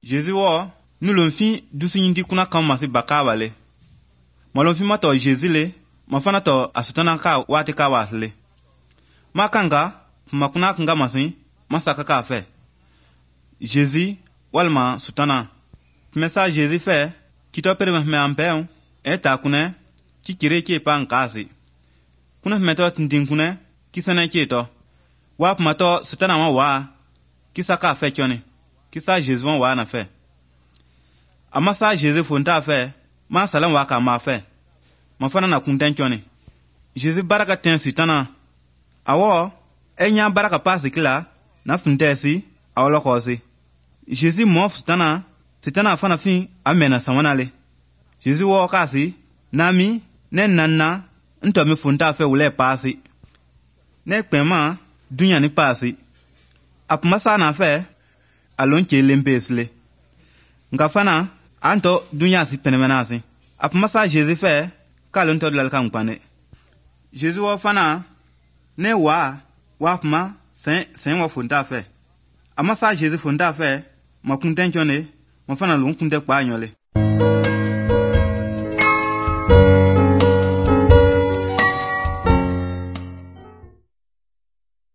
Jésus wo nous l'on fin du signindi kuna kamasi bakawale. Ma l'on fin mato Jésus le, ma fana to asutana ka wate ka wasle. Ma kanga, ma kuna kanga masi, ma saka ka fe. Jésus, walma sutana. Messa Jésus fe, ki to pere me ampeon, eta kune, ki kire ki pa nkasi. Kuna meto tindin kune, ki sene ki to. Wap mato sutana wa, ki saka fe kyone. Ki sa Jésus wa na fe. Ama sa Jésus fonta fe, ma salam wa ka ma fe. Ma fana na kunten kyone. Jésus baraka ten sutana. Awo, enya baraka pasi kila, na funtesi, awolo kosi. Jésus mo sutana, sutana fana fin, amena sawanale. Jésus wo kasi, nami, ne nanna, nto mi funta fe ule pasi. Ne kpema, dunya ni pasi. Apmasa na fe, alonche lempesle. Nga fana, anto dunya si penemenasi. Apmasa Jésus fe, kalonto dlal kampane. Jésus wo fana, ne wa apma, sen wa funta fe. Amasa Jésus funta fe, ma kunten kyone, ma fana lon kunte kwa nyole.